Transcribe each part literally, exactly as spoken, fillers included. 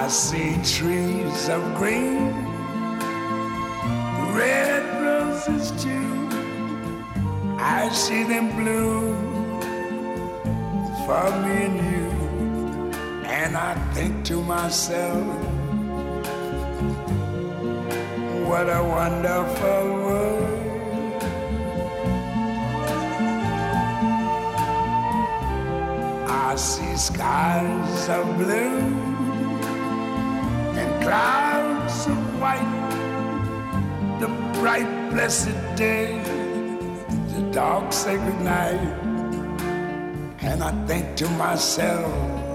see trees of green, red roses too. I see them bloom for me and you. And I think to myself, what a wonderful world. I see skies of blue and clouds of white, the bright blessed day, the dark sacred night. And I think to myself,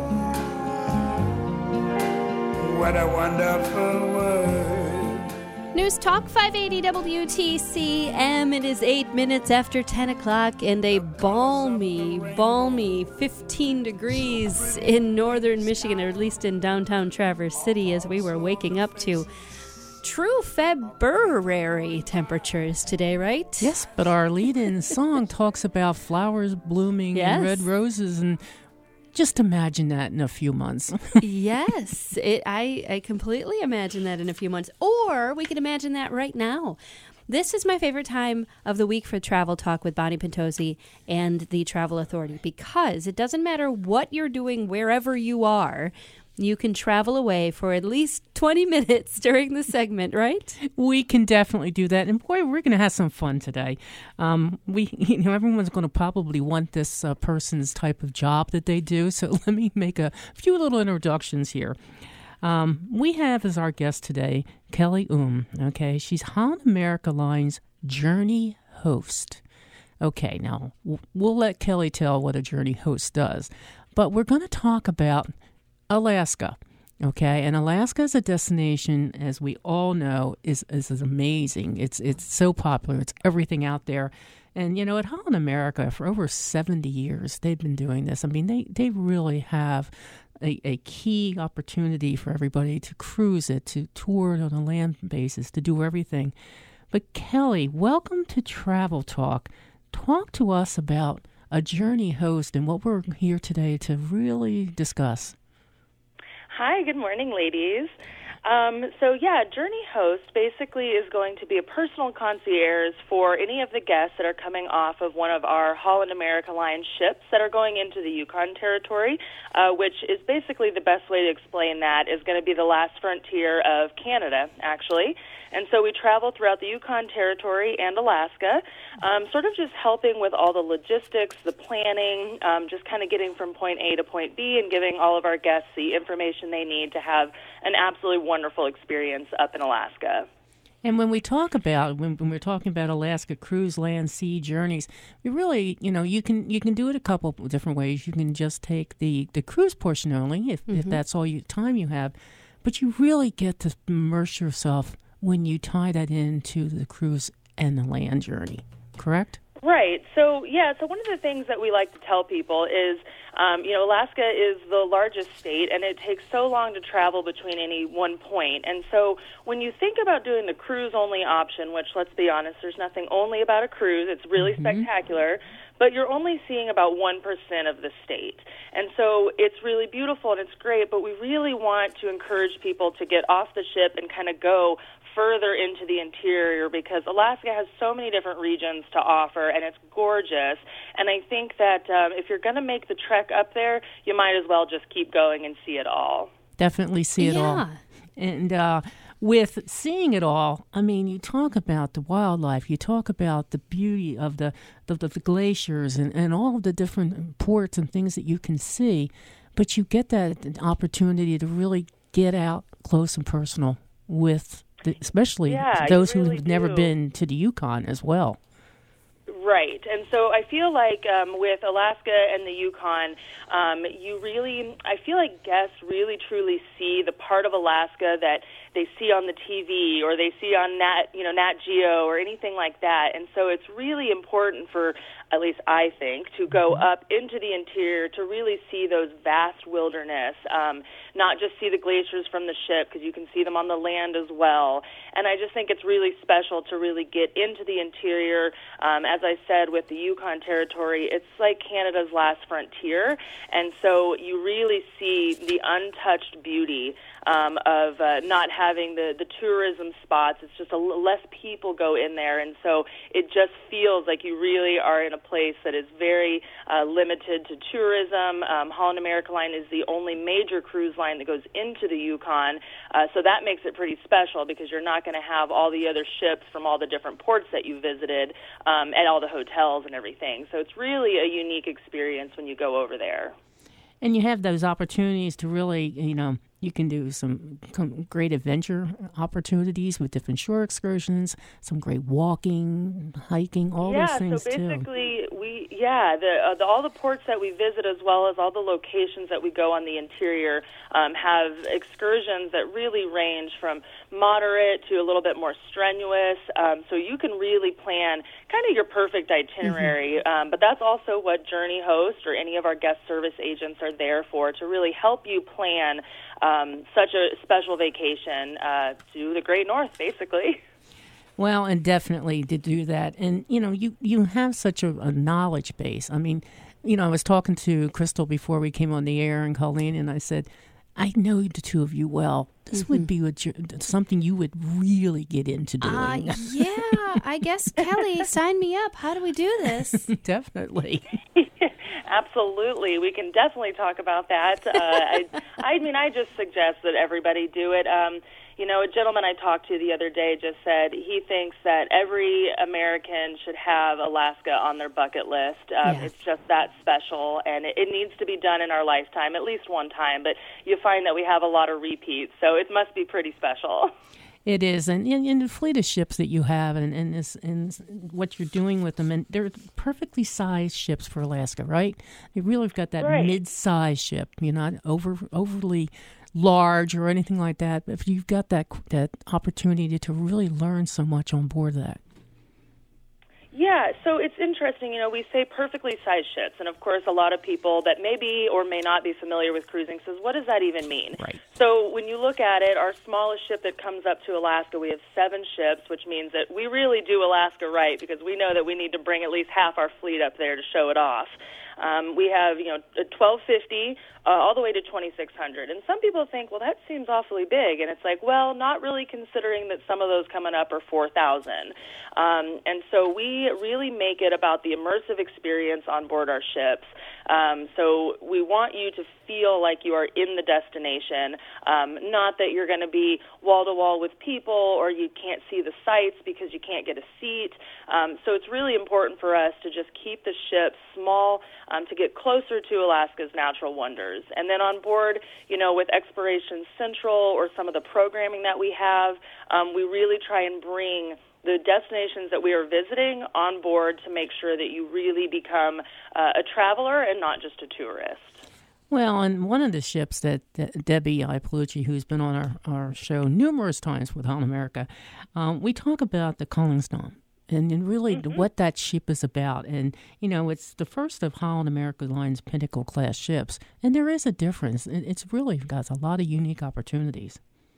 what a wonderful world. News Talk five eighty W T C M. It is eight minutes after ten o'clock and a balmy, balmy fifteen degrees in northern Michigan, or at least in downtown Traverse City, as we were waking up to true February temperatures today, right? Yes, but our lead-in song talks about flowers blooming Yes. and red roses, and just imagine that in a few months. Yes, it, I, I completely imagine that in a few months. Or we could imagine that right now. This is my favorite time of the week for Travel Talk with Bonnie Pentozzi and the Travel Authority, because it doesn't matter what you're doing wherever you are. You can travel away for at least twenty minutes during the segment, right? We can definitely do that. And boy, we're going to have some fun today. Um, we, you know, everyone's going to probably want this uh, person's type of job that they do. So let me make a few little introductions here. Um, we have as our guest today, Kelly Um. Okay, she's Holland America Line's Journey host. Okay, now we'll let Kelly tell what a Journey host does. But we're going to talk about Alaska, okay? And Alaska is a destination, as we all know, is, is is amazing. It's it's so popular. It's everything out there. And, you know, at Holland America, for over seventy years, they've been doing this. I mean, they, they really have a, a key opportunity for everybody to cruise it, to tour it on a land basis, to do everything. But, Kelly, welcome to Travel Talk. Talk to us about a Journey host and what we're here today to really discuss. Hi, good morning, ladies. Um, so, yeah, Journey Host basically is going to be a personal concierge for any of the guests that are coming off of one of our Holland America Line ships that are going into the Yukon Territory, uh, which is basically the best way to explain that is going to be the last frontier of Canada, actually. And so we travel throughout the Yukon Territory and Alaska, um, sort of just helping with all the logistics, the planning, um, just kind of getting from point A to point B and giving all of our guests the information they need to have an absolutely wonderful experience up in Alaska. And when we talk about when, when we're talking about Alaska cruise, land, sea journeys, we really, you know, you can you can do it a couple of different ways. You can just take the, the cruise portion only, if mm-hmm. if that's all you time you have, but you really get to immerse yourself when you tie that into the cruise and the land journey, correct? Right. So, yeah, so one of the things that we like to tell people is, um, you know, Alaska is the largest state, and it takes so long to travel between any one point. And so when you think about doing the cruise-only option, which, let's be honest, there's nothing only about a cruise. It's really mm-hmm. spectacular. But you're only seeing about one percent of the state. And so it's really beautiful and it's great, but we really want to encourage people to get off the ship and kind of go further into the interior, because Alaska has so many different regions to offer, and it's gorgeous. And I think that um, if you're going to make the trek up there, you might as well just keep going and see it all. Definitely see it yeah. all. And uh, with seeing it all, I mean, you talk about the wildlife, you talk about the beauty of the, the, the glaciers and, and all of the different ports and things that you can see, but you get that opportunity to really get out close and personal with especially yeah, those really who have never do. been to the Yukon as well. Right. And so I feel like um, with Alaska and the Yukon, um, you really, I feel like guests really truly see the part of Alaska that they see on the T V or they see on Nat, you know, Nat Geo or anything like that. And so it's really important for, at least I think, to go up into the interior to really see those vast wilderness, um, not just see the glaciers from the ship, because you can see them on the land as well. And I just think it's really special to really get into the interior. Um, as I I said, with the Yukon Territory, it's like Canada's last frontier, and so you really see the untouched beauty um, of uh, not having the, the tourism spots. It's just a l- less people go in there, and so it just feels like you really are in a place that is very uh, limited to tourism. Um, Holland America Line is the only major cruise line that goes into the Yukon, uh, so that makes it pretty special because you're not going to have all the other ships from all the different ports that you visited um, and all the hotels and everything. So it's really a unique experience when you go over there. And you have those opportunities to really, you know, you can do some great adventure opportunities with different shore excursions, some great walking, hiking, all yeah, those things so too. basically, we yeah, the, uh, the all the ports that we visit, as well as all the locations that we go on the interior, um, have excursions that really range from moderate to a little bit more strenuous. Um, so you can really plan kind of your perfect itinerary. Mm-hmm. Um, but that's also what Journey Host or any of our guest service agents are there for, to really help you plan Um, such a special vacation uh, to the Great North, basically. Well, and definitely to do that. And, you know, you, you have such a, a knowledge base. I mean, you know, I was talking to Crystal before we came on the air, and Colleen, and I said, I know the two of you well. This mm-hmm. would be a, something you would really get into doing. Uh, yeah, I guess, Kelly, sign me up. How do we do this? Definitely. Absolutely. We can definitely talk about that. Uh, I, I mean, I just suggest that everybody do it. Um, you know, a gentleman I talked to the other day just said he thinks that every American should have Alaska on their bucket list. Um, yes. It's just that special, and it, it needs to be done in our lifetime, at least one time. But you find that we have a lot of repeats, so it must be pretty special. It is, and in the fleet of ships that you have, and, and, this, and what you're doing with them, and they're perfectly sized ships for Alaska, right? You really have got that right. mid-sized ship. You're not over overly large or anything like that. But if you've got that that opportunity to really learn so much on board that. Yeah, so it's interesting, you know, we say perfectly sized ships, and of course a lot of people that may be or may not be familiar with cruising says, what does that even mean? Right. So when you look at it, our smallest ship that comes up to Alaska, we have seven ships, which means that we really do Alaska right, because we know that we need to bring at least half our fleet up there to show it off. Um, we have, you know, twelve fifty uh, all the way to twenty-six hundred. And some people think, well, that seems awfully big. And it's like, well, not really, considering that some of those coming up are four thousand. Um, and so we really make it about the immersive experience on board our ships. Um, so we want you to feel like you are in the destination, um, not that you're going to be wall-to-wall with people or you can't see the sights because you can't get a seat. Um, so it's really important for us to just keep the ship small, um, to get closer to Alaska's natural wonders. And then on board, you know, with Exploration Central or some of the programming that we have, um, we really try and bring the destinations that we are visiting on board to make sure that you really become uh, a traveler and not just a tourist. Well, and one of the ships that, that Debbie Ipalucci, who's been on our, our show numerous times with Holland America, um, we talk about the Koningsdam and, and really mm-hmm. what that ship is about. And, you know, it's the first of Holland America Line's Pinnacle-class ships, and there is a difference. It's really got a lot of unique opportunities.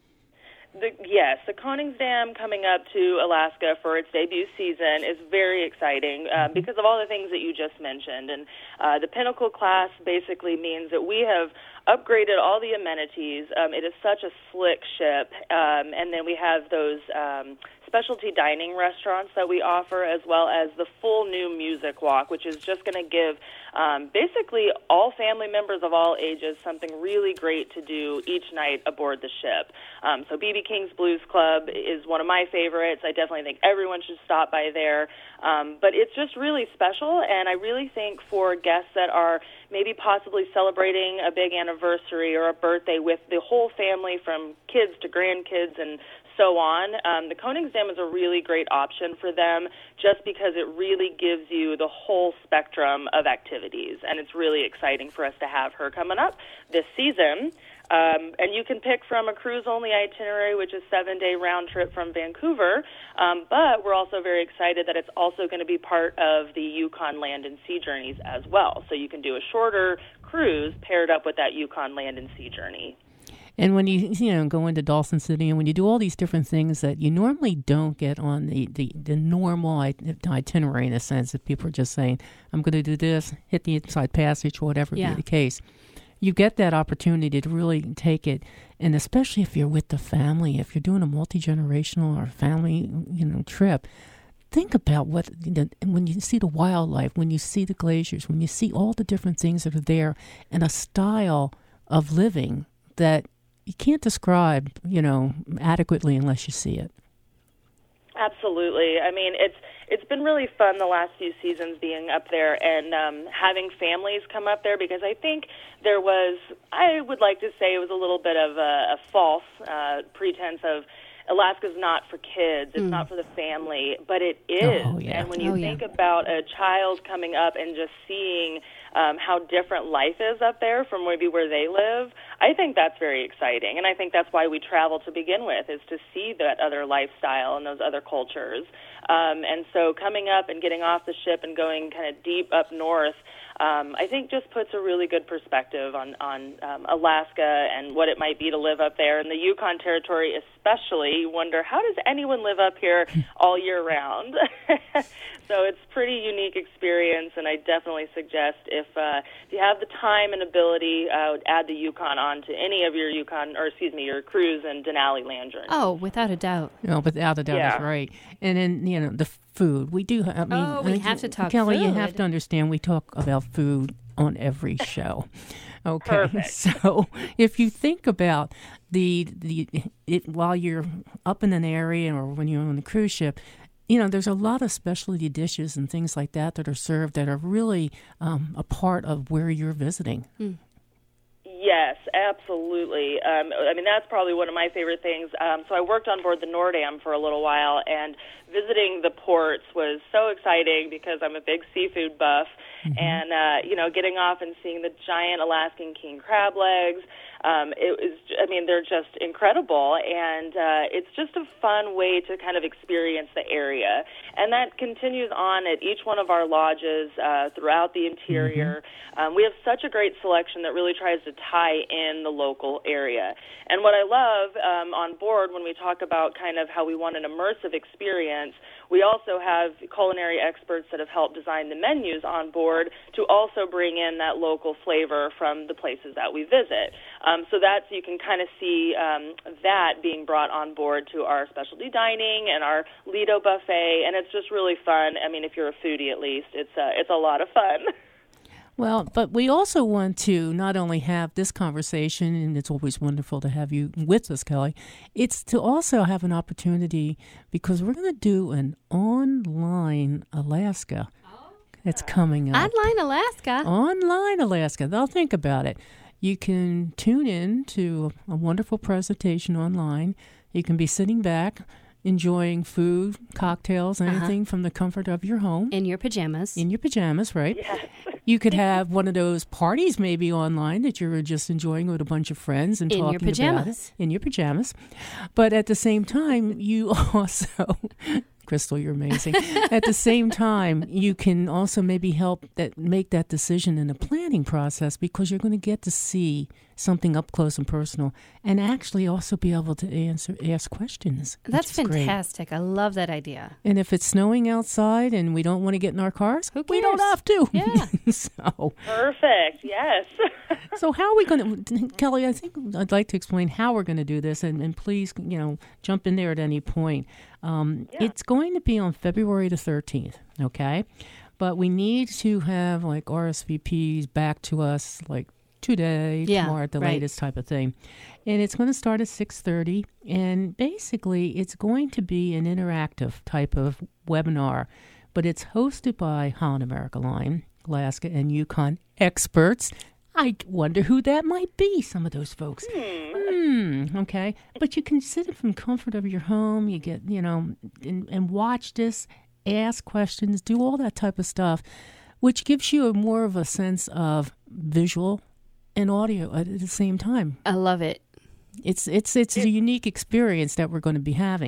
The, yes, the Koningsdam coming up to Alaska for its debut season is very exciting uh, because of all the things that you just mentioned. And uh, the Pinnacle class basically means that we have upgraded all the amenities. Um, it is such a slick ship. Um, and then we have those um, specialty dining restaurants that we offer, as well as the full new music walk, which is just going to give um, basically all family members of all ages something really great to do each night aboard the ship. Um, so B B King's Blues Club is one of my favorites. I definitely think everyone should stop by there. Um, but it's just really special, and I really think for guests that are maybe possibly celebrating a big anniversary or a birthday with the whole family, from kids to grandkids and so on, um, the Koningsdam is a really great option for them just because it really gives you the whole spectrum of activities, and it's really exciting for us to have her coming up this season. Um, and you can pick from a cruise-only itinerary, which is seven-day round trip from Vancouver, um, but we're also very excited that it's also going to be part of the Yukon Land and Sea Journeys as well. So you can do a shorter cruise paired up with that Yukon Land and Sea Journey. And when you you know go into Dawson City, and when you do all these different things that you normally don't get on the, the, the normal itinerary, in a sense, if people are just saying, I'm going to do this, hit the Inside Passage, or whatever Yeah. be the case, you get that opportunity to really take it. And especially if you're with the family, if you're doing a multi-generational or family you know trip, think about what, you know, when you see the wildlife, when you see the glaciers, when you see all the different things that are there, and a style of living that you can't describe, you know, adequately unless you see it. Absolutely. I mean, it's it's been really fun the last few seasons being up there and um, having families come up there, because I think there was, I would like to say it was a little bit of a, a false uh, pretense of Alaska's not for kids, it's mm. not for the family, but it is. Oh, yeah. And when you oh, think yeah. about a child coming up and just seeing um, how different life is up there from maybe where they live, I think that's very exciting. And I think that's why we travel to begin with, is to see that other lifestyle and those other cultures. Um, and so coming up and getting off the ship and going kind of deep up north, Um, I think just puts a really good perspective on, on um, Alaska and what it might be to live up there. And the Yukon Territory especially, you wonder, how does anyone live up here all year round? So it's a pretty unique experience, and I definitely suggest if, uh, if you have the time and ability, I would add the Yukon on to any of your Yukon, or excuse me, your cruise in Denali Land Journey. Oh, without a doubt. No, without a doubt, Yeah. that's right. And then, you know, the food. We do, I mean, Oh, we I- have to talk Kelly, you food. have to understand, we talk about food on every show. Okay, Perfect. so if you think about the the it while you're up in an area or when you're on the cruise ship, you know, there's a lot of specialty dishes and things like that that are served that are really um, a part of where you're visiting. Mm. Yes, absolutely. Um, I mean, that's probably one of my favorite things. Um, so I worked on board the Nordam for a little while, and visiting the ports was so exciting because I'm a big seafood buff. Mm-hmm. And, uh, you know, getting off and seeing the giant Alaskan king crab legs, um, it was, I mean, they're just incredible. And uh, it's just a fun way to kind of experience the area. And that continues on at each one of our lodges uh, throughout the interior. Mm-hmm. Um, we have such a great selection that really tries to tie in the local area. And what I love um, on board when we talk about kind of how we want an immersive experience, we also have culinary experts that have helped design the menus on board to also bring in that local flavor from the places that we visit. Um, so that's, you can kind of see um, that being brought on board to our specialty dining and our Lido buffet, and it's just really fun. I mean, if you're a foodie at least, it's uh, it's a lot of fun. Well, but we also want to not only have this conversation, and it's always wonderful to have you with us, Kelly, it's to also have an opportunity, because we're going to do an online Alaska that's coming up. Online Alaska. Online Alaska. They'll think about it. You can tune in to a wonderful presentation online. You can be sitting back, enjoying food, cocktails, anything uh-huh. from the comfort of your home. In your pajamas. In your pajamas, right? Yes. You could have one of those parties maybe online that you're just enjoying with a bunch of friends and in talking your pajamas. about it. In your pajamas. But at the same time, you also... Crystal, you're amazing. At the same time, you can also maybe help that make that decision in the planning process, because you're going to get to see something up close and personal, and actually also be able to answer ask questions. That's fantastic. Great. I love that idea. And if it's snowing outside and we don't want to get in our cars, Who cares? we don't have to. Yeah. so Perfect. Yes. So how are we going to, Kelly, I think I'd like to explain how we're going to do this, and, and please, you know, jump in there at any point. Um, yeah. It's going to be on February the thirteenth, okay? But we need to have, like, R S V Ps back to us, like, today, yeah, tomorrow at the right. latest type of thing. And it's going to start at six thirty, and basically it's going to be an interactive type of webinar, but it's hosted by Holland America Line, Alaska, and Yukon experts. I wonder who that might be, some of those folks. Hmm. Hmm, okay. But you can sit it from comfort of your home. You get, you know, and, and watch this, ask questions, do all that type of stuff, which gives you a more of a sense of visual and audio at the same time. I love it. It's it's it's a unique experience that we're going to be having.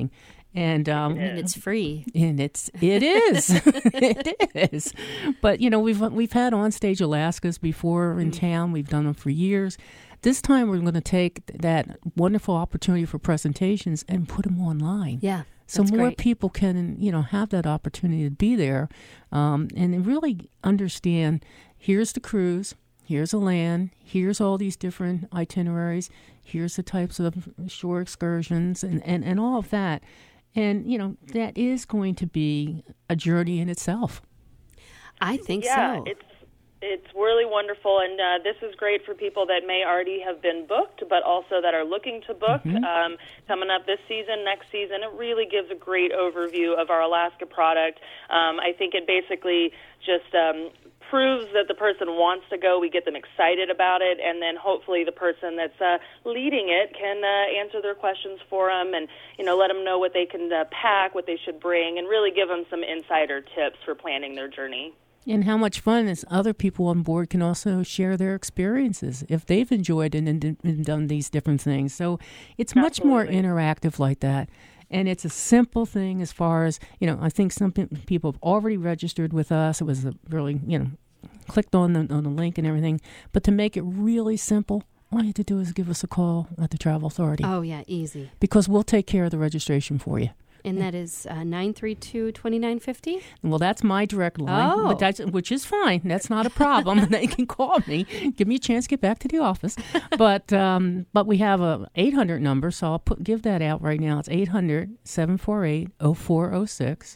And um, And it's free. And it's it is it is, but you know we've we've had onstage Alaskas before in town. We've done them for years. This time we're going to take that wonderful opportunity for presentations and put them online. Yeah, so more great. people can you know have that opportunity to be there, um, and really understand. Here's the cruise. Here's a land. Here's all these different itineraries. Here's the types of shore excursions and, and, and all of that. And, you know, that is going to be a journey in itself. I think yeah, so. it's it's really wonderful, and uh, this is great for people that may already have been booked, but also that are looking to book. Mm-hmm. Um, coming up this season, next season, it really gives a great overview of our Alaska product. Um, I think it basically just um, proves that the person wants to go. We get them excited about it, and then hopefully the person that's uh, leading it can uh, answer their questions for them, and you know let them know what they can uh, pack, what they should bring, and really give them some insider tips for planning their journey. And how much fun is other people on board can also share their experiences if they've enjoyed and, and, and done these different things. So it's much more interactive like that. And it's a simple thing as far as, you know, I think some people have already registered with us. It was a really, you know, clicked on the, on the link and everything. But to make it really simple, all you have to do is give us a call at the Travel Authority. Oh, yeah, easy. Because we'll take care of the registration for you. And that is uh, nine three two, two nine five zero? Well, that's my direct line, Oh. but that's, which is fine. That's not a problem. They can call me. Give me a chance to get back to the office. But um, but we have a eight hundred number, so I'll put give that out right now. It's eight hundred, seven four eight, oh four oh six.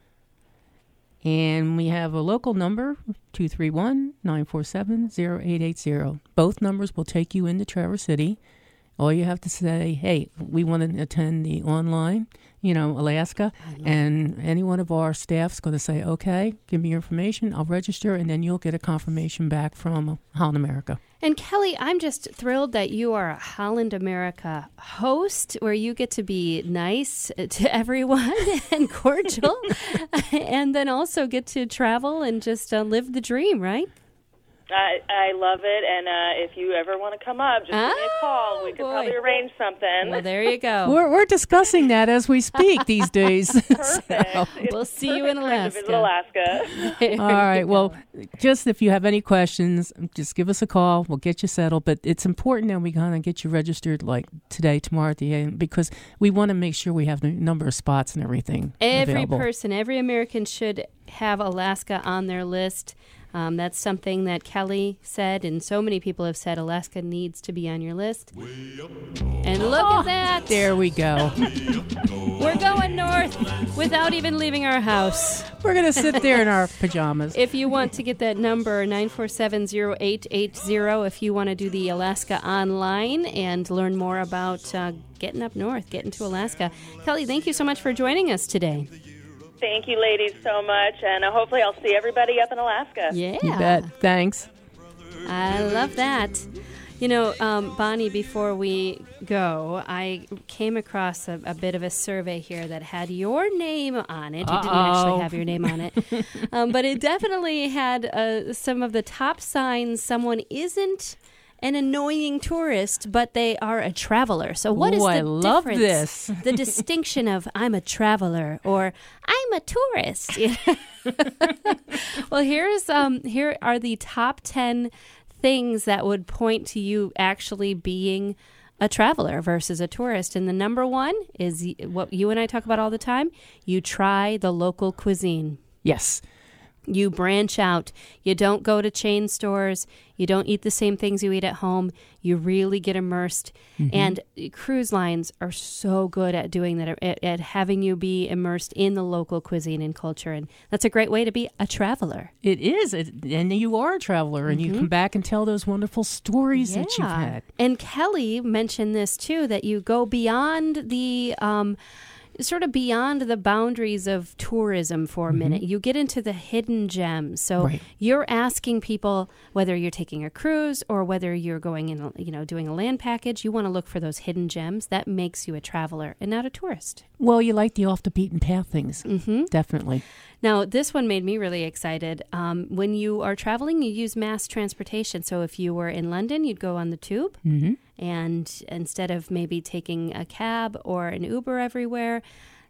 And we have a local number, two three one, nine four seven, oh eight eight zero. Both numbers will take you into Traverse City. All you have to say, hey, we want to attend the online, you know, Alaska, and any one of our staff's going to say, okay, give me your information, I'll register, and then you'll get a confirmation back from Holland America. And Kelly, I'm just thrilled that you are a Holland America host where you get to be nice to everyone and cordial, and then also get to travel and just uh, live the dream, right? I, I love it, and uh, if you ever want to come up, just give me a call. We could boy. probably arrange something. Well, there you go. We're we're discussing that as we speak these days. Perfect. So- We'll see you in Perfect time to Alaska. visit Alaska. All right. Well, just if you have any questions, just give us a call. We'll get you settled. But it's important that we kind of get you registered like today, tomorrow at the end, because we want to make sure we have the number of spots and everything Every available. person, every American should have Alaska on their list. Um, that's something that Kelly said, and so many people have said Alaska needs to be on your list. And look at that. There we go. We're going north without even leaving our house. We're going to sit there in our pajamas. If you want to get that number, nine four seven, oh eight eight zero, if you want to do the Alaska online and learn more about uh, getting up north, getting to Alaska. Kelly, thank you so much for joining us today. Thank you, ladies, so much, and uh, hopefully I'll see everybody up in Alaska. Yeah. You bet. Thanks. I love that. You know, um, Bonnie, before we go, I came across a, a bit of a survey here that had your name on it. It didn't actually Uh-oh. have your name on it. um, but it definitely had uh, some of the top signs someone isn't an annoying tourist, but they are a traveler. So what is Ooh, the I love difference? this. The distinction of I'm a traveler or I'm a tourist. Well, here's um here are the top ten things that would point to you actually being a traveler versus a tourist. And the number one is what you and I talk about all the time. You try the local cuisine. Yes. You branch out. You don't go to chain stores. You don't eat the same things you eat at home. You really get immersed. Mm-hmm. And cruise lines are so good at doing that, at, at having you be immersed in the local cuisine and culture. And that's a great way to be a traveler. It is. It, and you are a traveler, and you come back and tell those wonderful stories that you've had. And Kelly mentioned this too, that you go beyond the um, sort of beyond the boundaries of tourism for a minute. You get into the hidden gems. So Right. you're asking people, whether you're taking a cruise or whether you're going in, you know, doing a land package, you want to look for those hidden gems. That makes you a traveler and not a tourist. Well, you like the off the beaten path things. Mm-hmm. Definitely. Now, this one made me really excited. Um, when you are traveling, you use mass transportation. So if you were in London, you'd go on the tube. Mm-hmm. And instead of maybe taking a cab or an Uber everywhere,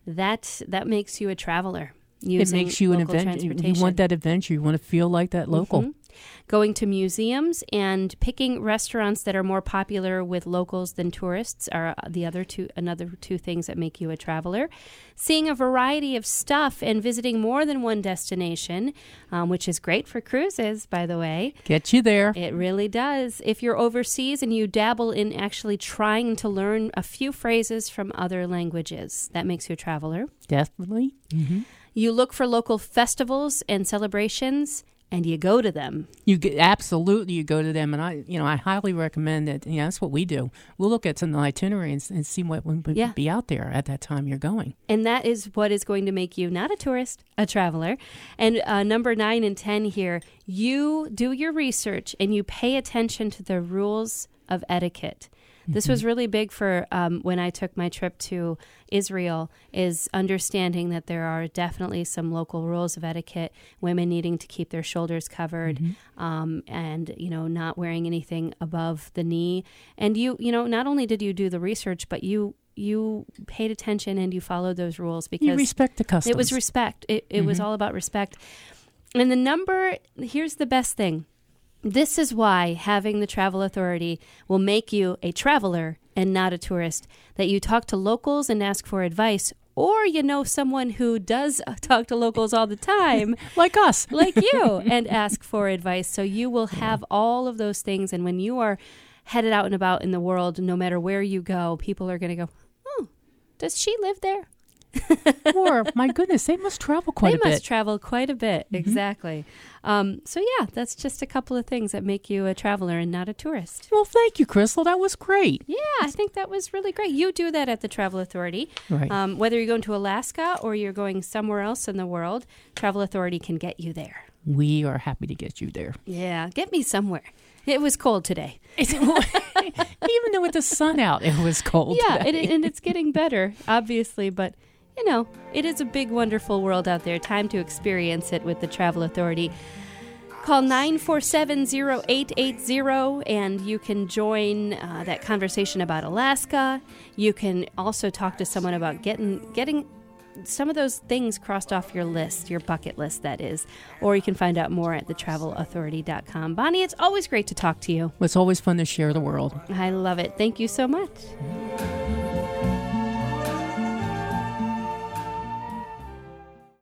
that that makes you a traveler. It makes you an adventure. You want that adventure. You want to feel like that local. Mm-hmm. Going to museums and picking restaurants that are more popular with locals than tourists are the other two, another two things that make you a traveler. Seeing a variety of stuff and visiting more than one destination, um, which is great for cruises, by the way. Get you there. It really does. If you're overseas and you dabble in actually trying to learn a few phrases from other languages, that makes you a traveler. Definitely. Mm-hmm. You look for local festivals and celebrations, and you go to them. You get, absolutely, you go to them, and I, you know, I highly recommend that. You know, that's what we do. We'll look at some itinerary and, and see what would yeah. be out there at that time you're going. And that is what is going to make you not a tourist, a traveler. And uh, number nine and ten here, you do your research and you pay attention to the rules of etiquette. This was really big for um, when I took my trip to Israel, is understanding that there are definitely some local rules of etiquette, women needing to keep their shoulders covered, mm-hmm. um, and, you know, not wearing anything above the knee. And you, you know, not only did you do the research, but you you paid attention and you followed those rules because you respect the customs. It was respect. It, it mm-hmm. was all about respect. And the number, here's the best thing. This is why having the travel authority will make you a traveler and not a tourist, that you talk to locals and ask for advice, or you know someone who does talk to locals all the time. Like us. Like you, and ask for advice. So you will have yeah. all of those things, and when you are headed out and about in the world, no matter where you go, people are going to go, oh, does she live there? Or, my goodness, they must travel quite they a bit. They must travel quite a bit, mm-hmm. exactly. Um, so, yeah, that's just a couple of things that make you a traveler and not a tourist. Well, thank you, Crystal. That was great. Yeah, I think that was really great. You do that at the Travel Authority. Right. Um, whether you're going to Alaska or you're going somewhere else in the world, Travel Authority can get you there. We are happy to get you there. Yeah, get me somewhere. It was cold today. Even though with the sun out, it was cold yeah, today. and, and it's getting better, obviously, but... You know, it is a big, wonderful world out there. Time to experience it with the Travel Authority. Call nine four seven, zero eight eight zero and you can join uh, that conversation about Alaska. You can also talk to someone about getting getting some of those things crossed off your list, your bucket list, that is. Or you can find out more at the travel authority dot com. Bonnie, it's always great to talk to you. It's always fun to share the world. I love it. Thank you so much.